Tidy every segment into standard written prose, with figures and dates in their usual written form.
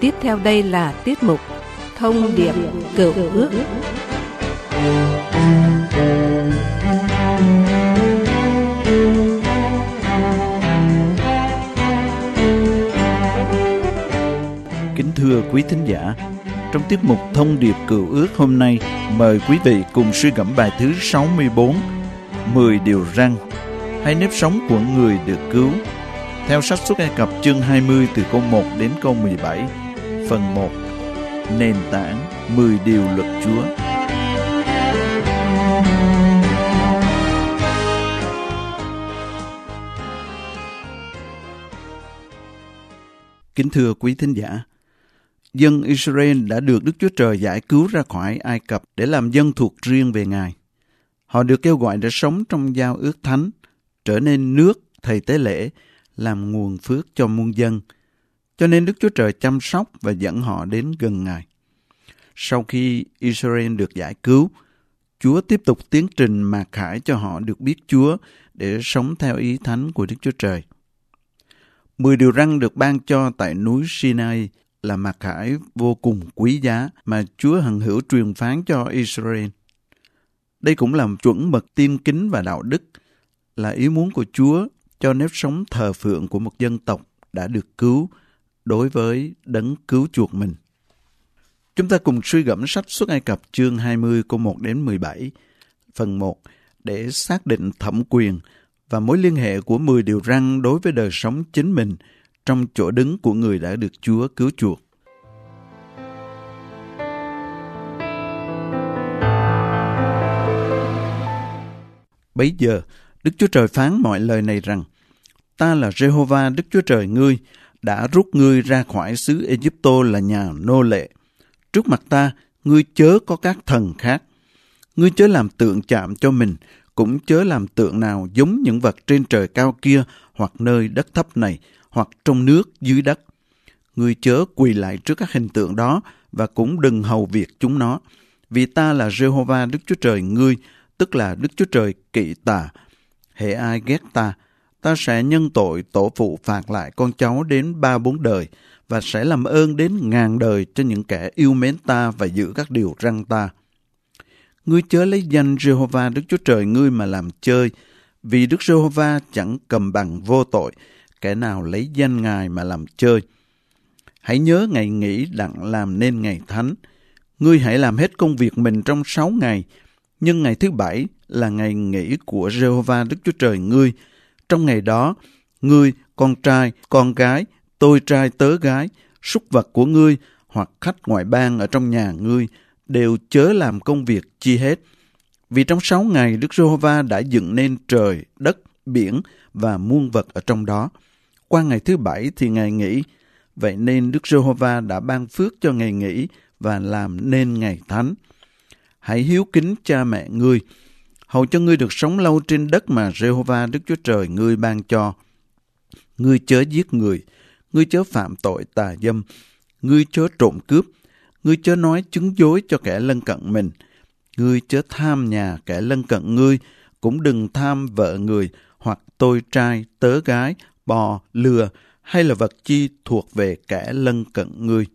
Tiếp theo đây là tiết mục Thông điệp Cựu Ước. Kính thưa quý thính giả, trong tiết mục Thông điệp Cựu Ước hôm nay, mời quý vị cùng suy gẫm bài thứ 64, 10 điều răn, hay nếp sống của người được cứu, theo sách Xuất Ai Cập chương 20 từ câu 1 đến câu 17, phần 1, nền tảng 10 điều luật Chúa. Kính thưa quý thính giả, dân Israel đã được Đức Chúa Trời giải cứu ra khỏi Ai Cập để làm dân thuộc riêng về Ngài. Họ được kêu gọi để sống trong giao ước thánh, trở nên nước thầy tế lễ, làm nguồn phước cho muôn dân. Cho nên Đức Chúa Trời chăm sóc và dẫn họ đến gần Ngài. Sau khi Israel được giải cứu, Chúa tiếp tục tiến trình mạt khải cho họ được biết Chúa để sống theo ý thánh của Đức Chúa Trời. 10 điều răn được ban cho tại núi Sinai là mạt khải vô cùng quý giá mà Chúa hằng hữu truyền phán cho Israel. Đây cũng là chuẩn mực tin kính và đạo đức, là ý muốn của Chúa cho nếp sống thờ phượng của một dân tộc đã được cứu đối với đấng cứu chuộc mình. Chúng ta cùng suy gẫm sách Xuất Ai Cập chương 20 câu 1 đến 17, phần 1 để xác định thẩm quyền và mối liên hệ của 10 điều răn đối với đời sống chính mình trong chỗ đứng của người đã được Chúa cứu chuộc. Bấy giờ, Đức Chúa Trời phán mọi lời này rằng: Ta là Giê-hô-va Đức Chúa Trời ngươi, đã rút ngươi ra khỏi xứ Ê-díp-tô là nhà nô lệ. Trước mặt ta, ngươi chớ có các thần khác. Ngươi chớ làm tượng chạm cho mình, cũng chớ làm tượng nào giống những vật trên trời cao kia, hoặc nơi đất thấp này, hoặc trong nước dưới đất. Ngươi chớ quỳ lại trước các hình tượng đó, và cũng đừng hầu việc chúng nó. Vì ta là Giê-hô-va Đức Chúa Trời ngươi, tức là Đức Chúa Trời kỵ tà. Hễ ai ghét ta, ta sẽ nhân tội tổ phụ phạt lại con cháu đến 3-4 đời, và sẽ làm ơn đến 1000 đời cho những kẻ yêu mến ta và giữ các điều răn ta. Ngươi chớ lấy danh Giê-hô-va Đức Chúa Trời ngươi mà làm chơi, vì Đức Giê-hô-va chẳng cầm bằng vô tội, kẻ nào lấy danh Ngài mà làm chơi. Hãy nhớ ngày nghỉ đặng làm nên ngày thánh. Ngươi hãy làm hết công việc mình trong 6 ngày, nhưng ngày thứ 7 là ngày nghỉ của Giê-hô-va Đức Chúa Trời ngươi. Trong ngày đó, ngươi, con trai, con gái, tôi trai tớ gái, súc vật của ngươi hoặc khách ngoại bang ở trong nhà ngươi đều chớ làm công việc chi hết. Vì trong 6 ngày Đức Giê-hô-va đã dựng nên trời, đất, biển và muôn vật ở trong đó. Qua ngày thứ 7 thì ngày nghỉ. Vậy nên Đức Giê-hô-va đã ban phước cho ngày nghỉ và làm nên ngày thánh. Hãy hiếu kính cha mẹ ngươi, hầu cho ngươi được sống lâu trên đất mà Giê-hô-va Đức Chúa Trời ngươi ban cho. Ngươi chớ giết người, ngươi chớ phạm tội tà dâm, ngươi chớ trộm cướp, ngươi chớ nói chứng dối cho kẻ lân cận mình, ngươi chớ tham nhà kẻ lân cận ngươi, cũng đừng tham vợ người, hoặc tôi trai, tớ gái, bò, lừa, hay là vật chi thuộc về kẻ lân cận ngươi.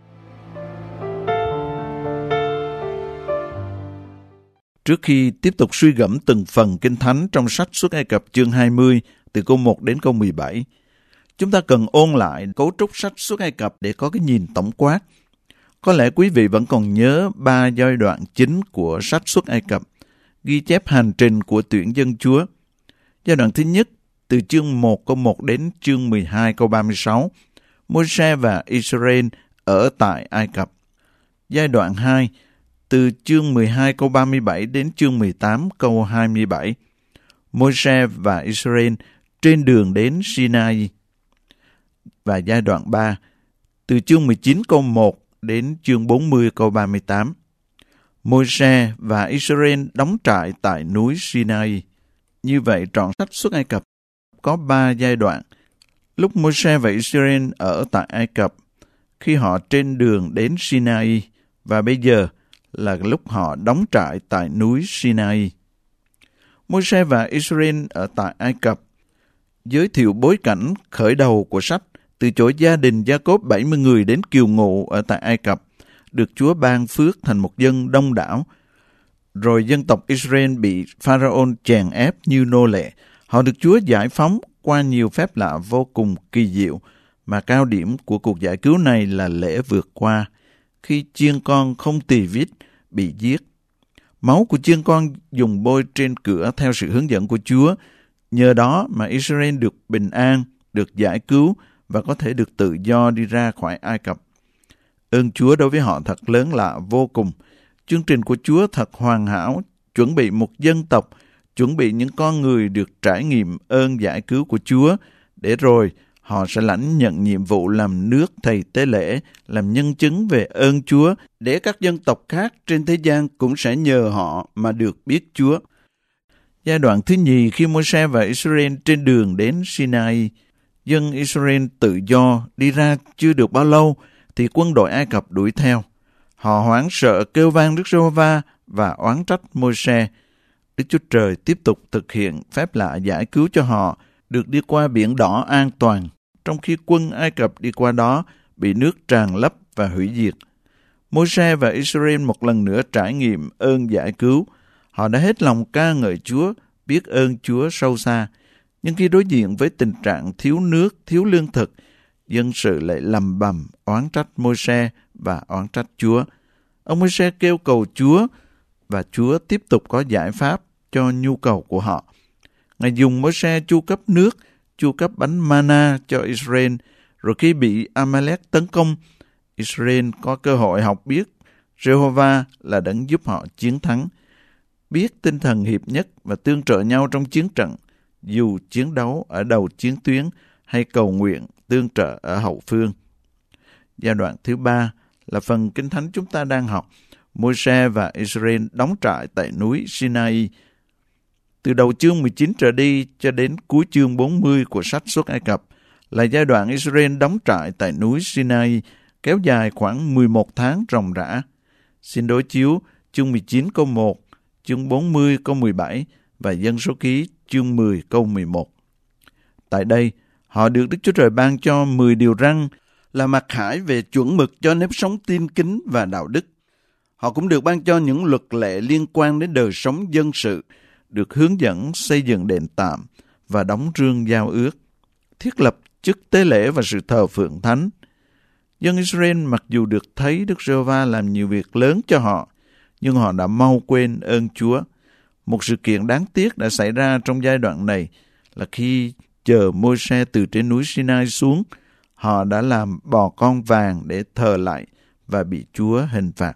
Trước khi tiếp tục suy gẫm từng phần Kinh Thánh trong sách Xuất Ai Cập chương 20 từ câu 1 đến câu 17, chúng ta cần ôn lại cấu trúc sách Xuất Ai Cập để có cái nhìn tổng quát. Có lẽ quý vị vẫn còn nhớ 3 giai đoạn chính của sách Xuất Ai Cập, ghi chép hành trình của tuyển dân Chúa. Giai đoạn thứ nhất, từ chương 1 câu 1 đến chương 12 câu 36, Môi-se và Israel ở tại Ai Cập. Giai đoạn 2, từ chương 12 câu 37 đến chương 18 câu 27, Môi-se và Israel trên đường đến Sinai. Và giai đoạn 3, từ chương 19 câu 1 đến chương 40 câu 38, Môi-se và Israel đóng trại tại núi Sinai. Như vậy, trọn sách Xuất Ai Cập có 3 giai đoạn. Lúc Môi-se và Israel ở tại Ai Cập, khi họ trên đường đến Sinai, và bây giờ là lúc họ đóng trại tại núi Sinai. Môi-se và Israel ở tại Ai Cập giới thiệu bối cảnh khởi đầu của sách từ chỗ gia đình Gia-cốp 70 người đến kiều ngụ ở tại Ai Cập, được Chúa ban phước thành một dân đông đảo. Rồi dân tộc Israel bị Pharaoh chèn ép như nô lệ. Họ được Chúa giải phóng qua nhiều phép lạ vô cùng kỳ diệu, mà cao điểm của cuộc giải cứu này là lễ vượt qua, khi chiên con không tỳ vít bị giết. Máu của chiên con dùng bôi trên cửa theo sự hướng dẫn của Chúa. Nhờ đó mà Israel được bình an, được giải cứu và có thể được tự do đi ra khỏi Ai Cập. Ơn Chúa đối với họ thật lớn lạ vô cùng. Chương trình của Chúa thật hoàn hảo, chuẩn bị một dân tộc, chuẩn bị những con người được trải nghiệm ơn giải cứu của Chúa, để rồi họ sẽ lãnh nhận nhiệm vụ làm nước thầy tế lễ, làm nhân chứng về ơn Chúa, để các dân tộc khác trên thế gian cũng sẽ nhờ họ mà được biết Chúa. Giai đoạn thứ nhì, khi Môi-se và Israel trên đường đến Sinai, dân Israel tự do đi ra chưa được bao lâu, thì quân đội Ai Cập đuổi theo. Họ hoảng sợ kêu vang Đức Giê-hô-va và oán trách Môi-se. Đức Chúa Trời tiếp tục thực hiện phép lạ giải cứu cho họ, được đi qua biển đỏ an toàn, trong khi quân Ai Cập đi qua đó bị nước tràn lấp và hủy diệt. Môi-se và Israel một lần nữa trải nghiệm ơn giải cứu. Họ đã hết lòng ca ngợi Chúa, biết ơn Chúa sâu xa. Nhưng khi đối diện với tình trạng thiếu nước, thiếu lương thực, dân sự lại lầm bầm oán trách Môi-se và oán trách Chúa. Ông Môi-se kêu cầu Chúa, và Chúa tiếp tục có giải pháp cho nhu cầu của họ. Ngài dùng Môi-se chu cấp nước, chu cấp bánh mana cho Israel, rồi khi bị Amalek tấn công, Israel có cơ hội học biết Giê-hô-va là đấng giúp họ chiến thắng, biết tinh thần hiệp nhất và tương trợ nhau trong chiến trận, dù chiến đấu ở đầu chiến tuyến hay cầu nguyện tương trợ ở hậu phương. Giai đoạn thứ ba là phần Kinh Thánh chúng ta đang học. Môi-se và Israel đóng trại tại núi Sinai. Từ đầu chương 19 trở đi cho đến cuối chương 40 của sách Xuất Ai Cập là giai đoạn Israel đóng trại tại núi Sinai, kéo dài khoảng 11 tháng ròng rã. Xin đối chiếu chương 19 câu 1, chương 40 câu 17 và Dân Số Ký chương 10 câu 11. Tại đây, họ được Đức Chúa Trời ban cho 10 điều răn là mặc khải về chuẩn mực cho nếp sống tin kính và đạo đức. Họ cũng được ban cho những luật lệ liên quan đến đời sống dân sự, được hướng dẫn xây dựng đền tạm và đóng rương giao ước, thiết lập chức tế lễ và sự thờ phượng thánh. Dân Israel mặc dù được thấy Đức Giê-hô-va làm nhiều việc lớn cho họ, nhưng họ đã mau quên ơn Chúa. Một sự kiện đáng tiếc đã xảy ra trong giai đoạn này là khi chờ Môi-se từ trên núi Sinai xuống, họ đã làm bò con vàng để thờ lại và bị Chúa hình phạt.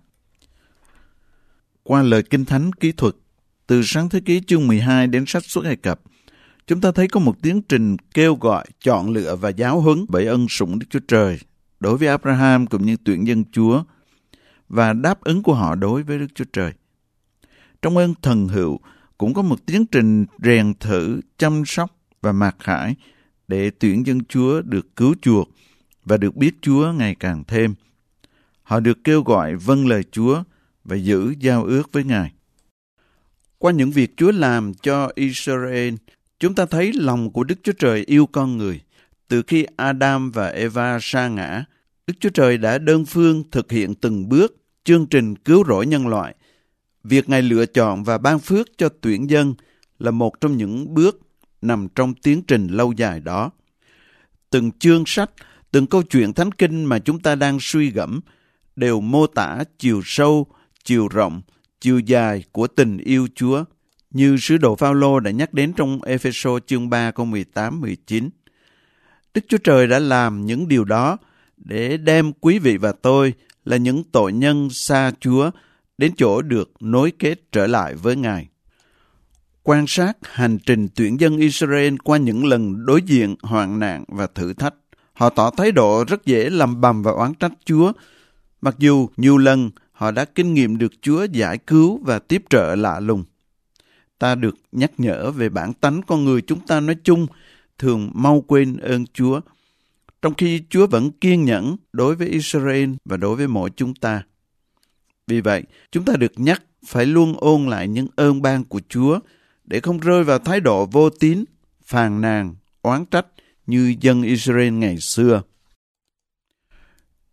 Qua lời Kinh Thánh kỹ thuật, từ Sáng Thế Ký chương 12 đến sách Xuất Ai Cập, chúng ta thấy có một tiến trình kêu gọi, chọn lựa và giáo huấn bởi ân sủng Đức Chúa Trời đối với Abraham cũng như tuyển dân Chúa, và đáp ứng của họ đối với Đức Chúa Trời. Trong ơn thần hữu cũng có một tiến trình rèn thử, chăm sóc và mặc khải để tuyển dân Chúa được cứu chuộc và được biết Chúa ngày càng thêm. Họ được kêu gọi vâng lời Chúa và giữ giao ước với Ngài. Qua những việc Chúa làm cho Israel, chúng ta thấy lòng của Đức Chúa Trời yêu con người. Từ khi Adam và Eva sa ngã, Đức Chúa Trời đã đơn phương thực hiện từng bước chương trình cứu rỗi nhân loại. Việc Ngài lựa chọn và ban phước cho tuyển dân là một trong những bước nằm trong tiến trình lâu dài đó. Từng chương sách, từng câu chuyện Thánh Kinh mà chúng ta đang suy gẫm đều mô tả chiều sâu, chiều rộng, chiều dài của tình yêu Chúa, như sứ đồ Phao-lô đã nhắc đến trong Ê-phê-sô chương 3 câu 18-19. Đức Chúa Trời đã làm những điều đó để đem quý vị và tôi là những tội nhân xa Chúa đến chỗ được nối kết trở lại với Ngài. Quan sát hành trình tuyển dân Israel qua những lần đối diện hoạn nạn và thử thách, họ tỏ thái độ rất dễ lầm bầm và oán trách Chúa, mặc dù nhiều lần họ đã kinh nghiệm được Chúa giải cứu và tiếp trợ lạ lùng. Ta được nhắc nhở về bản tánh con người chúng ta nói chung thường mau quên ơn Chúa, trong khi Chúa vẫn kiên nhẫn đối với Israel và đối với mỗi chúng ta. Vì vậy, chúng ta được nhắc phải luôn ôn lại những ơn ban của Chúa để không rơi vào thái độ vô tín, phàn nàn, oán trách như dân Israel ngày xưa.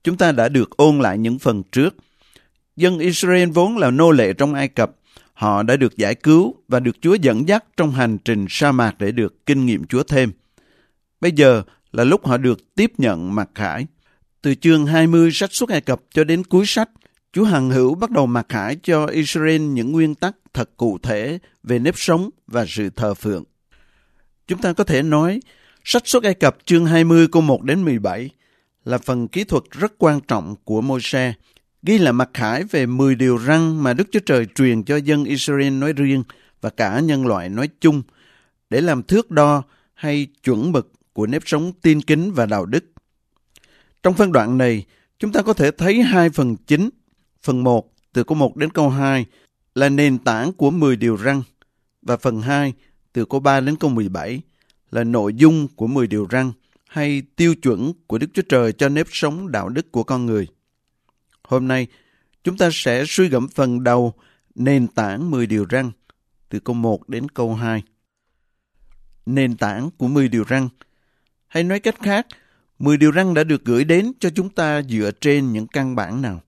Chúng ta đã được ôn lại những phần trước. Dân Israel vốn là nô lệ trong Ai Cập. Họ đã được giải cứu và được Chúa dẫn dắt trong hành trình sa mạc để được kinh nghiệm Chúa thêm. Bây giờ là lúc họ được tiếp nhận mặc khải. Từ chương 20 sách Xuất Ai Cập cho đến cuối sách, Chúa hằng hữu bắt đầu mặc khải cho Israel những nguyên tắc thật cụ thể về nếp sống và sự thờ phượng. Chúng ta có thể nói, sách Xuất Ai Cập chương 20 câu 1 đến 17 là phần kỹ thuật rất quan trọng của Môi-se, ghi là mặc khải về 10 điều răn mà Đức Chúa Trời truyền cho dân Israel nói riêng và cả nhân loại nói chung, để làm thước đo hay chuẩn mực của nếp sống tin kính và đạo đức. Trong phân đoạn này, chúng ta có thể thấy hai phần chính. Phần 1, từ câu 1 đến câu 2, là nền tảng của 10 điều răn, và phần 2, từ câu 3 đến câu 17, là nội dung của 10 điều răn, hay tiêu chuẩn của Đức Chúa Trời cho nếp sống đạo đức của con người. Hôm nay, chúng ta sẽ suy gẫm phần đầu, nền tảng 10 điều răn, từ câu 1 đến câu 2. Nền tảng của 10 điều răn, hay nói cách khác, 10 điều răn đã được gửi đến cho chúng ta dựa trên những căn bản nào?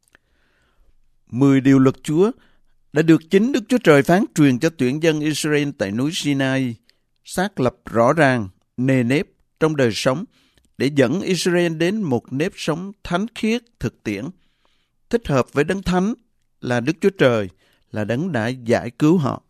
10 điều luật Chúa đã được chính Đức Chúa Trời phán truyền cho tuyển dân Israel tại núi Sinai, xác lập rõ ràng nề nếp trong đời sống để dẫn Israel đến một nếp sống thánh khiết thực tiễn, thích hợp với Đấng Thánh là Đức Chúa Trời, là Đấng đã giải cứu họ.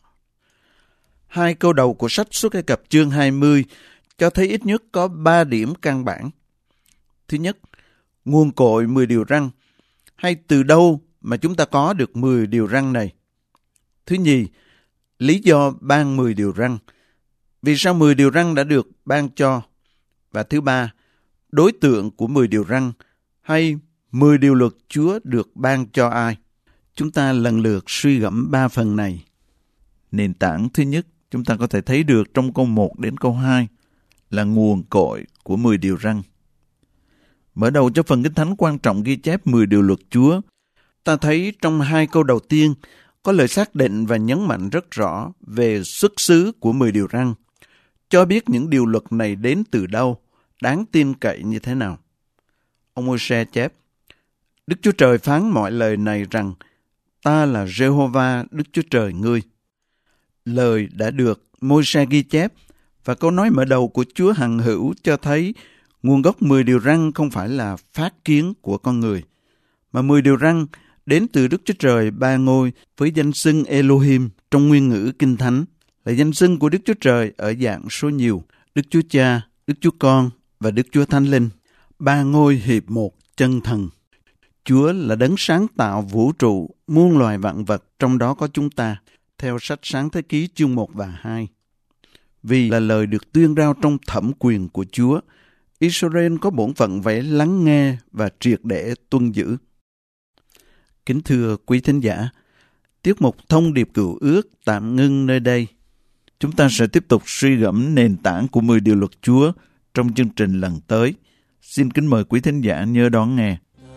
Hai câu đầu của sách Xuất Ai Cập chương 20 cho thấy ít nhất có 3 điểm căn bản. Thứ nhất, nguồn cội 10 điều răn, hay từ đâu mà chúng ta có được 10 điều răn này. Thứ nhì, lý do ban 10 điều răn. Vì sao 10 điều răn đã được ban cho? Và thứ ba, đối tượng của 10 điều răn, hay 10 điều luật Chúa được ban cho ai? Chúng ta lần lượt suy gẫm 3 phần này. Nền tảng thứ nhất, chúng ta có thể thấy được trong câu 1 đến câu 2, là nguồn cội của 10 điều răn. Mở đầu cho phần Kinh Thánh quan trọng ghi chép 10 điều luật Chúa, ta thấy trong 2 câu đầu tiên có lời xác định và nhấn mạnh rất rõ về xuất xứ của 10 điều răn, cho biết những điều luật này đến từ đâu, đáng tin cậy như thế nào. Ông Môi-se chép, Đức Chúa Trời phán mọi lời này rằng, ta là Giê-hô-va Đức Chúa Trời ngươi. Lời đã được Môi-se ghi chép, và câu nói mở đầu của Chúa hằng hữu cho thấy nguồn gốc 10 điều răn không phải là phát kiến của con người, mà 10 điều răn đến từ Đức Chúa Trời Ba Ngôi với danh xưng Elohim trong nguyên ngữ Kinh Thánh, là danh xưng của Đức Chúa Trời ở dạng số nhiều, Đức Chúa Cha, Đức Chúa Con và Đức Chúa Thánh Linh, ba ngôi hiệp một chân thần. Chúa là đấng sáng tạo vũ trụ, muôn loài vạn vật, trong đó có chúng ta, theo sách Sáng Thế Ký chương 1 và 2. Vì là lời được tuyên rao trong thẩm quyền của Chúa, Israel có bổn phận phải lắng nghe và triệt để tuân giữ. Kính thưa quý thính giả, tiết mục Thông điệp Cựu Ước tạm ngưng nơi đây. Chúng ta sẽ tiếp tục suy gẫm nền tảng của 10 điều luật Chúa trong chương trình lần tới. Xin kính mời quý thính giả nhớ đón nghe.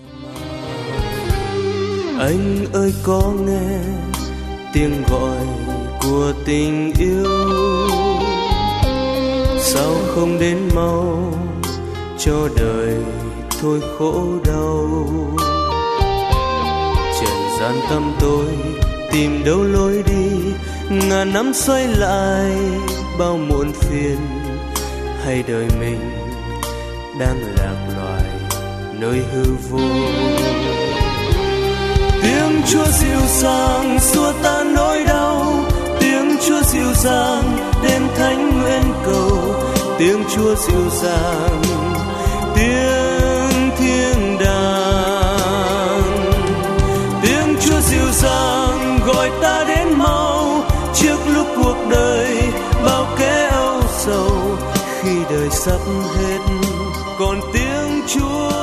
Anh ơi có nghe tiếng gọi của tình yêu, sao không đến mau cho đời thôi khổ đau. Trần gian tăm tối tìm đâu lối đi, ngàn năm xoay lại bao muộn phiền. Hay đời mình đang lạc loài nơi hư vô. Tiếng Chúa dịu dàng xua tan nỗi đau, tiếng Chúa dịu dàng đêm thánh nguyện cầu. Tiếng Chúa dịu dàng, tiếng thiên đàng. Tiếng Chúa dịu dàng gọi ta đến mau, trước lúc cuộc đời bao kẻ âu sầu. Khi đời sắp hết, còn tiếng Chúa